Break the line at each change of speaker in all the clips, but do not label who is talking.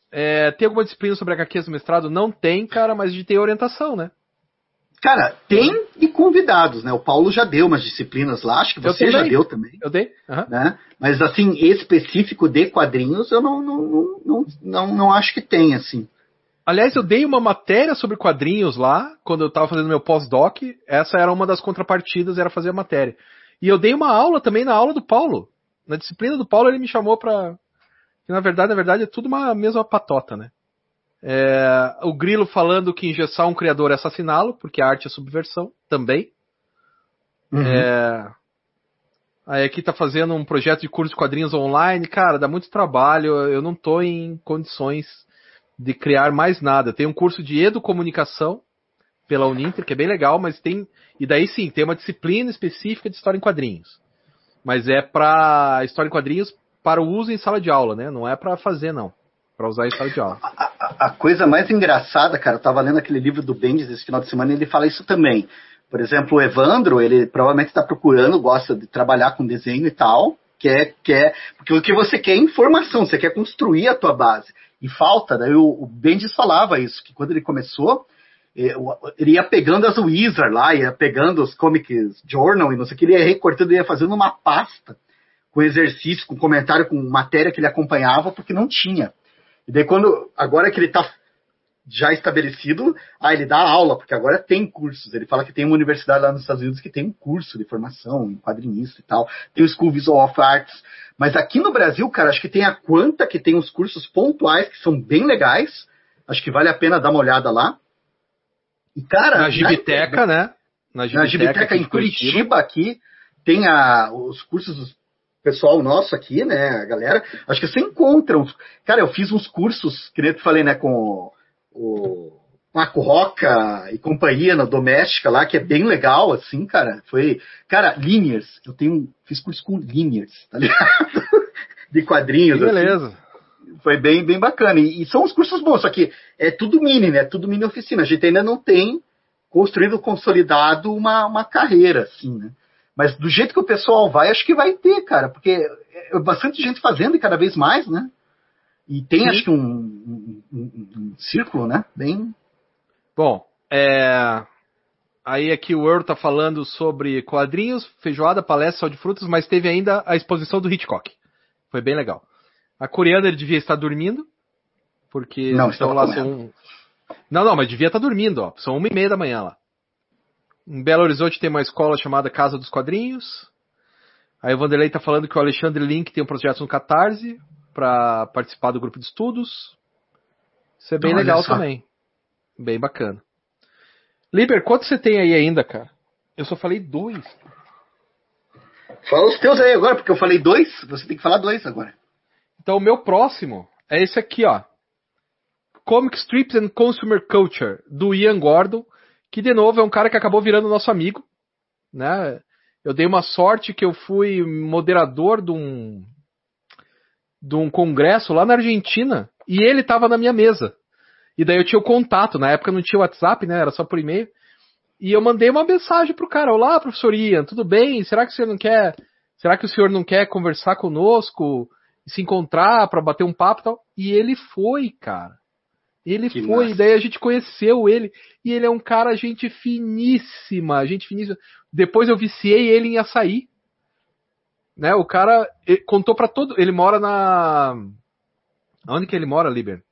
Tem alguma disciplina sobre HQs no mestrado? Não tem, cara, mas a gente tem orientação, né?
Cara, tem e convidados, né? O Paulo já deu umas disciplinas lá, acho que você já deu também.
Eu dei.
Né? Mas, assim, específico de quadrinhos, eu não acho que tem, assim.
Aliás, eu dei uma matéria sobre quadrinhos lá, quando eu estava fazendo meu pós-doc. Essa era uma das contrapartidas, era fazer a matéria. E eu dei uma aula também na aula do Paulo. Na disciplina do Paulo, ele me chamou pra... Na verdade, é tudo uma mesma patota, né? O Grilo falando que engessar um criador é assassiná-lo, porque a arte é subversão, também.
Uhum.
Aí aqui tá fazendo um projeto de curso de quadrinhos online. Cara, dá muito trabalho, eu não tô em condições de criar mais nada. Tem um curso de educomunicação pela Uninter, que é bem legal, mas tem... E daí sim, tem uma disciplina específica de história em quadrinhos. Mas é pra história em quadrinhos para o uso em sala de aula, né? Não é pra fazer, não. Pra usar em sala de aula.
A coisa mais engraçada, cara, eu tava lendo aquele livro do Bendis esse final de semana e ele fala isso também. Por exemplo, o Evandro, ele provavelmente está procurando, gosta de trabalhar com desenho e tal, porque o que você quer é informação, você quer construir a tua base. E falta, daí o Bendis falava isso, que quando ele começou, ele ia pegando as Wizard lá, ia pegando os Comics Journal e não sei o que, ele ia recortando, ele ia fazendo uma pasta com exercício, com comentário, com matéria que ele acompanhava, porque não tinha. E daí agora que ele está já estabelecido, ele dá aula, porque agora tem cursos. Ele fala que tem uma universidade lá nos Estados Unidos que tem um curso de formação em quadrinista e tal. Tem o School Visual of Arts. Mas aqui no Brasil, cara, acho que tem a Quanta, que tem uns cursos pontuais que são bem legais. Acho que vale a pena dar uma olhada lá. E, cara...
Na Gibiteca, né?
Na Gibiteca em Curitiba, aqui, tem os cursos do pessoal nosso aqui, né, a galera. Acho que você encontra. Cara, eu fiz uns cursos, que nem eu falei, né, com o Marco Roca e companhia na Doméstica lá, que é bem legal, assim, cara. Cara, Linears. Fiz curso com Linears, tá ligado? De quadrinhos,
que beleza.
Assim. Foi bem, bem bacana. E são uns cursos bons, só que é tudo mini, né? Tudo mini oficina. A gente ainda não tem construído, consolidado uma carreira, assim, né? Mas do jeito que o pessoal vai, acho que vai ter, cara, porque é bastante gente fazendo e cada vez mais, né? E tem, acho que um círculo, né? Bem...
Bom, aí aqui o Earl tá falando sobre quadrinhos, feijoada, palestra, sal de frutas, mas teve ainda a exposição do Hitchcock. Foi bem legal. A coreana ele devia estar dormindo, porque
não,
estão lá são... Não, mas devia estar dormindo, ó. São 1h30 da manhã lá. Em Belo Horizonte tem uma escola chamada Casa dos Quadrinhos. Aí o Vanderlei tá falando que o Alexandre Link tem um projeto no Catarse para participar do grupo de estudos. Isso é bem legal também. Bem bacana. Liber, quanto você tem aí ainda, cara? Eu só falei 2.
Fala os teus aí agora, porque eu falei 2. Você tem que falar 2 agora.
Então o meu próximo é esse aqui, ó. Comic Strips and Consumer Culture, do Ian Gordon, que de novo é um cara que acabou virando nosso amigo, né? Eu dei uma sorte que eu fui moderador de um congresso lá na Argentina e ele estava na minha mesa. E daí eu tinha o contato, na época não tinha WhatsApp, né? Era só por e-mail. E eu mandei uma mensagem pro cara: olá, professor Ian, tudo bem? Será que o senhor não quer conversar conosco, se encontrar para bater um papo e tal? E ele foi, cara. Ele
que
foi,
massa.
E daí a gente conheceu ele, e ele é um cara, gente finíssima. Depois eu viciei ele em açaí. Né, o cara contou pra todo... Ele mora na... Onde que ele mora, Liber?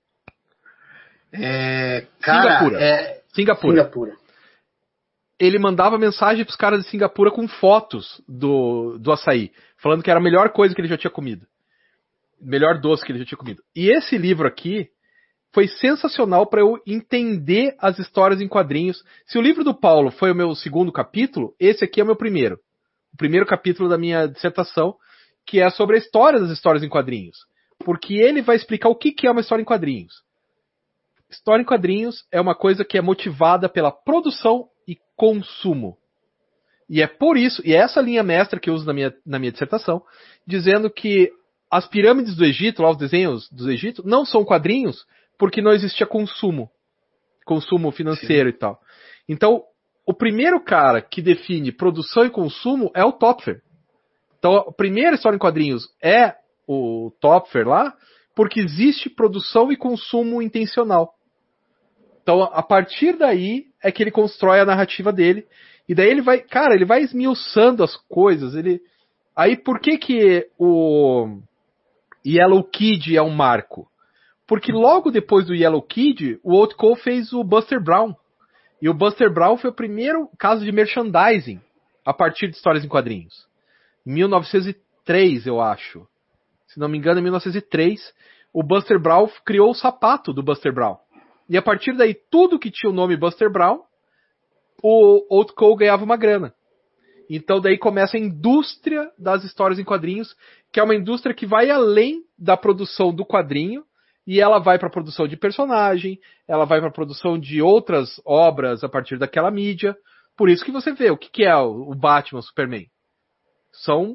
Cara, Singapura.
Ele mandava mensagem pros caras de Singapura com fotos do açaí, falando que era a melhor coisa que ele já tinha comido. Melhor doce que ele já tinha comido. E esse livro aqui foi sensacional para eu entender as histórias em quadrinhos. Se o livro do Paulo foi o meu segundo capítulo, esse aqui é o meu primeiro. O primeiro capítulo da minha dissertação, que é sobre a história das histórias em quadrinhos. Porque ele vai explicar o que é uma história em quadrinhos. História em quadrinhos é uma coisa que é motivada pela produção e consumo. E é por isso, e é essa linha mestra que eu uso na minha dissertação, dizendo que as pirâmides do Egito, lá os desenhos do Egito, não são quadrinhos, porque não existia consumo financeiro. Sim. E tal. Então, o primeiro cara que define produção e consumo é o Topfer. Então, a primeira história em quadrinhos é o Topfer lá, porque existe produção e consumo intencional. Então, a partir daí é que ele constrói a narrativa dele. E daí ele vai esmiuçando as coisas. Aí por que o Yellow Kid é um marco? Porque logo depois do Yellow Kid, o Walt Cole fez o Buster Brown. E o Buster Brown foi o primeiro caso de merchandising a partir de histórias em quadrinhos. Em 1903, eu acho. Se não me engano, em 1903, o Buster Brown criou o sapato do Buster Brown. E a partir daí, tudo que tinha o nome Buster Brown, o Walt Cole ganhava uma grana. Então daí começa a indústria das histórias em quadrinhos, que é uma indústria que vai além da produção do quadrinho, e ela vai para a produção de personagem, ela vai para a produção de outras obras a partir daquela mídia. Por isso que você vê o que é o Batman, o Superman. São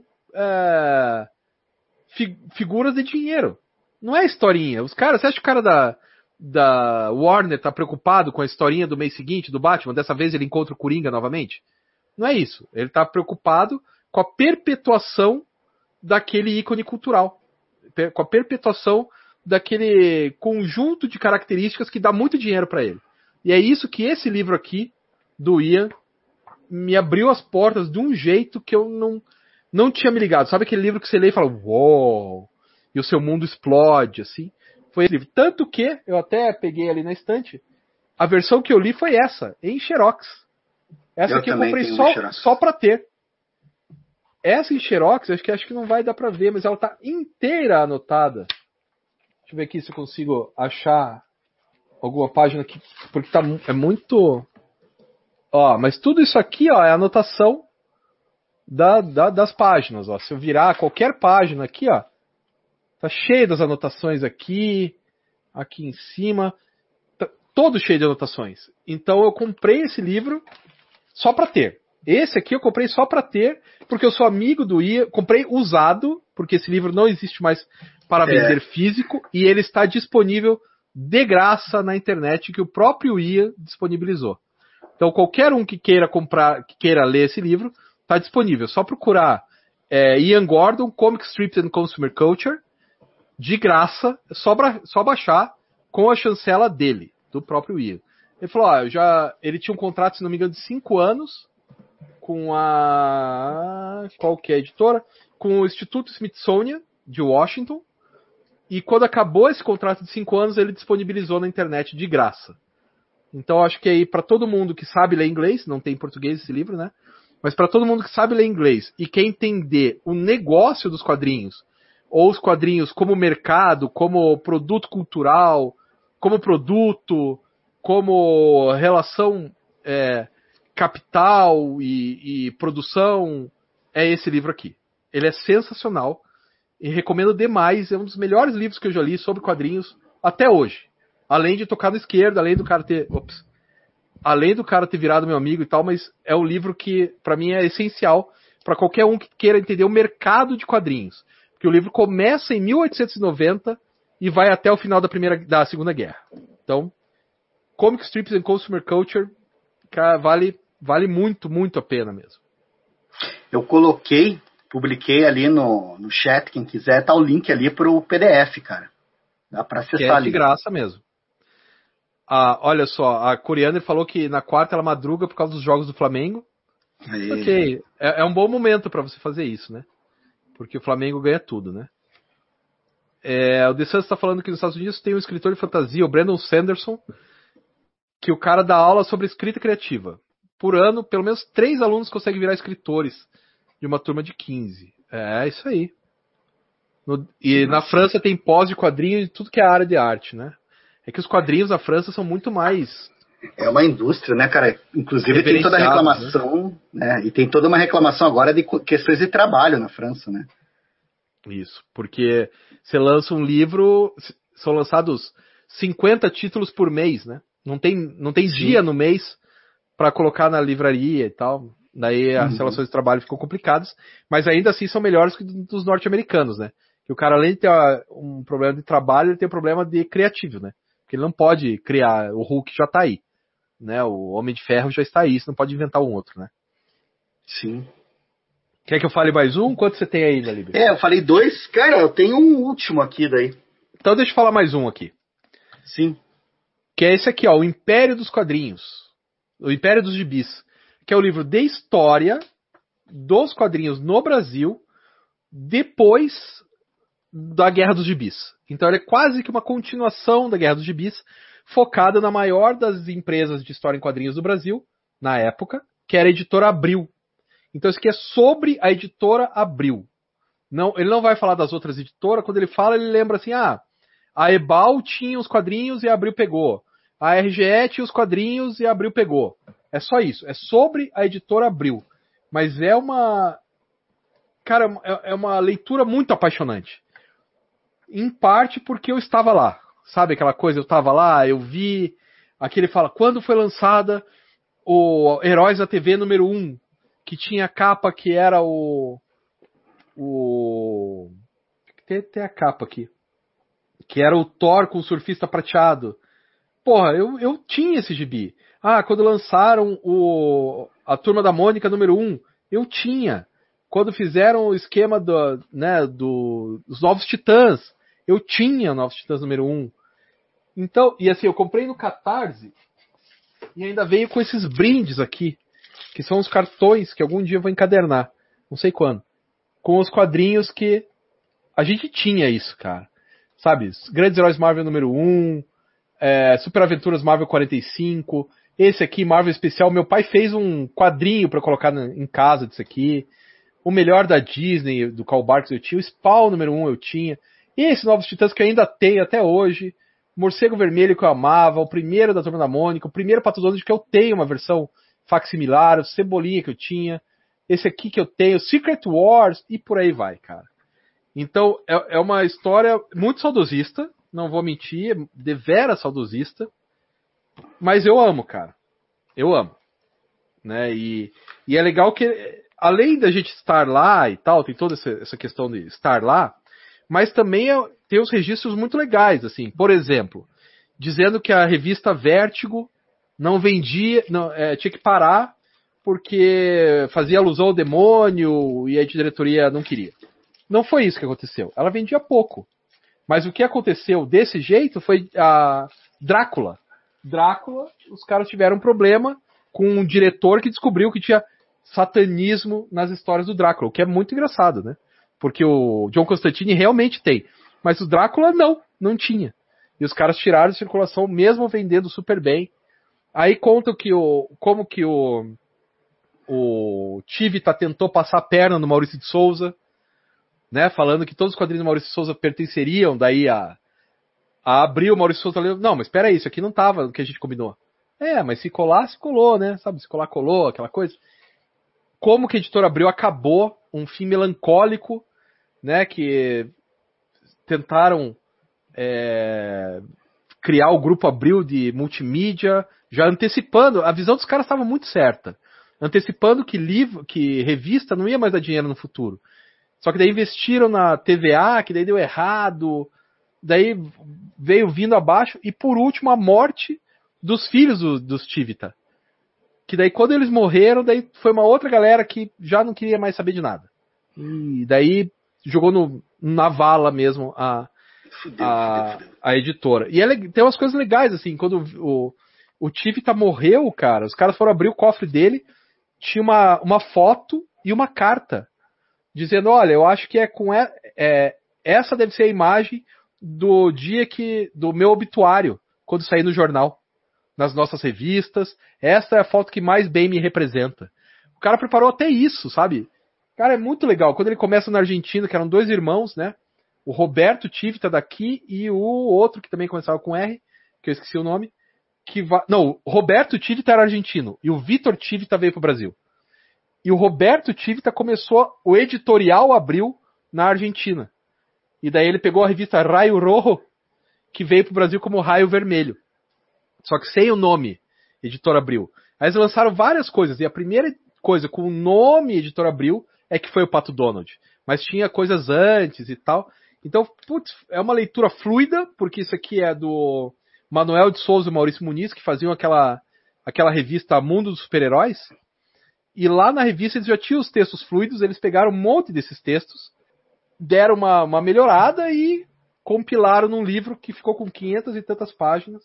figuras de dinheiro. Não é historinha. Você acha que o cara da Warner tá preocupado com a historinha do mês seguinte do Batman? Dessa vez ele encontra o Coringa novamente? Não é isso. Ele tá preocupado com a perpetuação daquele ícone cultural. Com a perpetuação daquele conjunto de características que dá muito dinheiro para ele. E é isso que esse livro aqui, do Ian, me abriu as portas de um jeito que eu não tinha me ligado. Sabe aquele livro que você lê e fala, uou, e o seu mundo explode, assim? Foi esse livro. Tanto que, eu até peguei ali na estante, a versão que eu li foi essa, em Xerox. Essa aqui eu comprei só pra ter. Essa em Xerox, acho que não vai dar pra ver, mas ela tá inteira anotada. Deixa eu ver aqui se eu consigo achar alguma página aqui, porque é muito... Ó, mas tudo isso aqui, ó, é anotação das páginas, ó. Se eu virar qualquer página aqui, ó, tá cheio das anotações aqui em cima, tá todo cheio de anotações. Então eu comprei esse livro só pra ter. Esse aqui eu comprei só pra ter, porque eu sou amigo do Ian, comprei usado, porque esse livro não existe mais para vender físico, e ele está disponível de graça na internet, que o próprio Ian disponibilizou. Então qualquer um que queira comprar, que queira ler esse livro, está disponível. Só procurar Ian Gordon, Comic Strips and Consumer Culture, de graça, só baixar com a chancela dele, do próprio Ian. Ele falou, ele tinha um contrato, se não me engano, de 5 anos com qual que é a editora? Com o Instituto Smithsonian de Washington, e quando acabou esse contrato de 5 anos, ele disponibilizou na internet de graça. Então acho que aí para todo mundo que sabe ler inglês, não tem em português esse livro, né? Mas para todo mundo que sabe ler inglês e quer entender o negócio dos quadrinhos, ou os quadrinhos como mercado, como produto cultural, como produto, como relação capital e produção, é esse livro aqui. Ele é sensacional e recomendo demais, é um dos melhores livros que eu já li sobre quadrinhos até hoje. Além de tocar no esquerdo, além do cara ter virado meu amigo e tal, mas é um livro que para mim é essencial para qualquer um que queira entender o mercado de quadrinhos. Porque o livro começa em 1890 e vai até o final da Segunda Guerra. Então, Comic Strips and Consumer Culture, cara, vale muito, muito a pena mesmo.
Eu publiquei ali no chat, quem quiser, tá o link ali pro PDF, cara. Dá pra acessar ali.
De graça mesmo. Olha só, a Coriander falou que na quarta ela madruga por causa dos jogos do Flamengo. Ok, é um bom momento para você fazer isso, né? Porque o Flamengo ganha tudo, né? O The Sun está falando que nos Estados Unidos tem um escritor de fantasia, o Brandon Sanderson, que o cara dá aula sobre escrita criativa. Por ano, pelo menos 3 alunos conseguem virar escritores de uma turma de 15. É isso aí. Na França tem pós de quadrinho de tudo que é área de arte, né? É que os quadrinhos da França são muito mais...
É uma indústria, né, cara? Inclusive tem toda a reclamação, né? E tem toda uma reclamação agora de questões de trabalho na França, né?
Isso, porque você lança um livro, são lançados 50 títulos por mês, né? Não tem dia no mês para colocar na livraria e tal. Daí as relações de trabalho ficam complicadas, mas ainda assim são melhores que dos norte-americanos, né? Que o cara, além de ter um problema de trabalho, ele tem um problema de criativo, né? Porque ele não pode criar, o Hulk já tá aí, né? O Homem de Ferro já está aí, você não pode inventar um outro, né?
Sim.
Quer que eu fale mais um? Quanto você tem aí, Dalibra?
Eu falei 2. Cara, eu tenho um último aqui daí.
Então deixa eu falar mais um aqui.
Sim.
Que é esse aqui, ó, o Império dos Quadrinhos. O Império dos Gibis. Que é o livro de história dos quadrinhos no Brasil depois da Guerra dos Gibis. Então ele é quase que uma continuação da Guerra dos Gibis, focada na maior das empresas de história em quadrinhos do Brasil, na época, que era a editora Abril. Então isso aqui é sobre a editora Abril. Não, ele não vai falar das outras editoras, quando ele fala, ele lembra assim, a Ebal tinha os quadrinhos e a Abril pegou. A RGE tinha os quadrinhos e a Abril pegou. É só isso, é sobre a editora Abril. Mas é uma... Cara, é uma leitura muito apaixonante. Em parte porque eu estava lá. Sabe aquela coisa? Eu estava lá, eu vi... Aqui ele fala, quando foi lançada o Heróis da TV número 1, que tinha a capa que era tem a capa aqui. Que era o Thor com o surfista prateado. Porra, eu tinha esse gibi. Quando lançaram a Turma da Mônica número 1, eu tinha. Quando fizeram o esquema dos Novos Titãs, eu tinha Novos Titãs número 1. Então, e assim, eu comprei no Catarse e ainda veio com esses brindes aqui, que são os cartões que algum dia eu vou encadernar, não sei quando, com os quadrinhos que a gente tinha isso, cara. Sabe, Grandes Heróis Marvel número 1, Super Aventuras Marvel 45, esse aqui, Marvel Especial, meu pai fez um quadrinho pra colocar em casa disso aqui. O melhor da Disney, do Karl Barks eu tinha, o Spawn número 1 eu tinha, e esses Novos Titãs que eu ainda tenho até hoje, Morcego Vermelho que eu amava, o primeiro da Turma da Mônica, o primeiro Pato Donald que eu tenho uma versão facsimilar, o Cebolinha que eu tinha, esse aqui que eu tenho, Secret Wars, e por aí vai, cara. Então, é uma história muito saudosista, não vou mentir, deveras saudosista, mas eu amo, cara. Eu amo. Né? E é legal que, além da gente estar lá e tal, tem toda essa questão de estar lá, mas também tem os registros muito legais, assim. Por exemplo, dizendo que a revista Vértigo não vendia, tinha que parar porque fazia alusão ao demônio e a diretoria não queria. Não foi isso que aconteceu. Ela vendia pouco. Mas o que aconteceu desse jeito foi a Drácula. Drácula, os caras tiveram um problema com um diretor que descobriu que tinha satanismo nas histórias do Drácula, o que é muito engraçado, né? Porque o John Constantine realmente tem. Mas o Drácula não tinha. E os caras tiraram de circulação, mesmo vendendo super bem. Aí contam que como que o Tivita tentou passar a perna no Maurício de Souza, né? Falando que todos os quadrinhos do Maurício de Souza pertenceriam daí a Abril. O Maurício de Souza leu, não, mas espera aí, isso aqui não tava no que a gente combinou. Mas se colar, se colou, né? Sabe, se colar, colou, aquela coisa. Como que a editora Abril acabou, um fim melancólico, né? Que tentaram criar o grupo Abril de multimídia, já antecipando, a visão dos caras estava muito certa, antecipando que revista não ia mais dar dinheiro no futuro. Só que daí investiram na TVA, que daí deu errado, daí veio vindo abaixo, e por último a morte dos filhos dos Tivita. Que daí quando eles morreram, daí foi uma outra galera que já não queria mais saber de nada. E daí jogou na vala mesmo a editora. E tem umas coisas legais, assim, quando o Tivita morreu, cara, os caras foram abrir o cofre dele, tinha uma foto e uma carta, dizendo, olha, eu acho que essa deve ser a imagem do dia do meu obituário, quando sair no jornal, nas nossas revistas, essa é a foto que mais bem me representa. O cara preparou até isso, sabe? Cara, é muito legal. Quando ele começa na Argentina, que eram 2 irmãos, né? O Roberto Tivita daqui e o outro que também começava com R, que eu esqueci o nome. Não, o Roberto Tivita era argentino e o Vitor Tivita veio pro Brasil. E o Roberto Tivita começou o editorial Abril na Argentina. E daí ele pegou a revista Raio Rojo, que veio pro Brasil como Raio Vermelho. Só que sem o nome Editora Abril. Aí eles lançaram várias coisas. E a primeira coisa com o nome Editora Abril é que foi o Pato Donald. Mas tinha coisas antes e tal. Então, putz, é uma leitura fluida, porque isso aqui é do Manuel de Souza e Maurício Muniz, que faziam aquela revista Mundo dos Super-Heróis. E lá na revista eles já tinham os textos fluidos, eles pegaram um monte desses textos, deram uma melhorada e compilaram num livro que ficou com 500 e tantas páginas.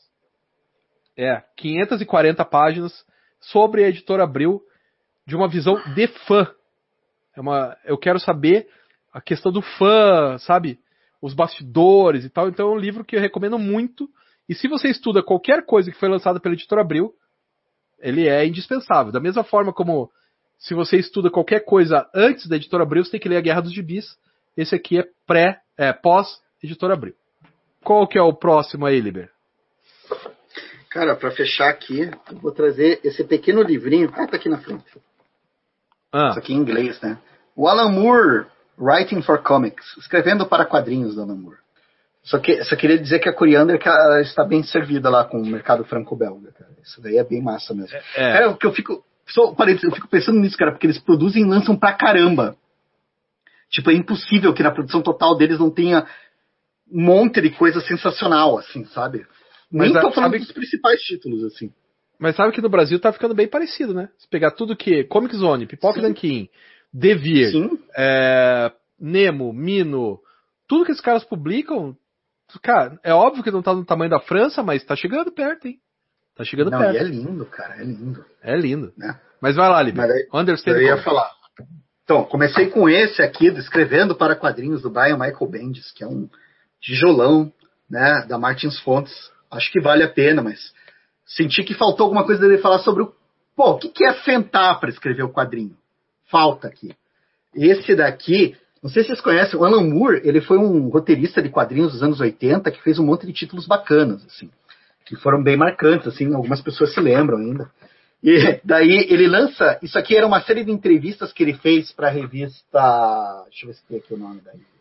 540 páginas sobre a Editora Abril, de uma visão de fã. Eu quero saber a questão do fã, sabe? Os bastidores e tal. Então é um livro que eu recomendo muito. E se você estuda qualquer coisa que foi lançada pela Editora Abril, ele é indispensável. Da mesma forma como se você estuda qualquer coisa antes da Editora Abril, você tem que ler A Guerra dos Gibis. Esse aqui é pós-Editora Abril. Qual que é o próximo aí, Liber?
Cara, para fechar aqui, eu vou trazer esse pequeno livrinho. Tá aqui na frente. Isso aqui em inglês, né? O Alan Moore, Writing for Comics. Escrevendo para quadrinhos do Alan Moore. Só queria dizer que a Coriander está bem servida lá com o mercado franco-belga, cara. Isso daí é bem massa mesmo. Cara, eu fico pensando nisso, cara, porque eles produzem e lançam pra caramba. Tipo, é impossível que na produção total deles não tenha um monte de coisa sensacional, assim, sabe? Nem tô falando dos principais títulos, assim.
Mas sabe que no Brasil tá ficando bem parecido, né? Se pegar tudo que... Comic Zone, Pipoca Nanquim, Devir, Nemo, Mino, tudo que esses caras publicam, cara, é óbvio que não tá no tamanho da França, mas tá chegando perto, hein? Tá chegando perto.
E é lindo, cara, é lindo.
É lindo. Mas vai lá, Liber.
Eu ia falar. Então, comecei com esse aqui, Escrevendo para Quadrinhos, do Brian Michael Bendis, que é um tijolão, né, da Martins Fontes. Acho que vale a pena, mas senti que faltou alguma coisa dele falar sobre o que é sentar para escrever o quadrinho. Falta aqui. Esse daqui, não sei se vocês conhecem, o Alan Moore, ele foi um roteirista de quadrinhos dos anos 80 que fez um monte de títulos bacanas, assim, que foram bem marcantes, assim, algumas pessoas se lembram ainda. E daí ele lança, isso aqui era uma série de entrevistas que ele fez para a revista, deixa eu ver se tem aqui o nome da revista.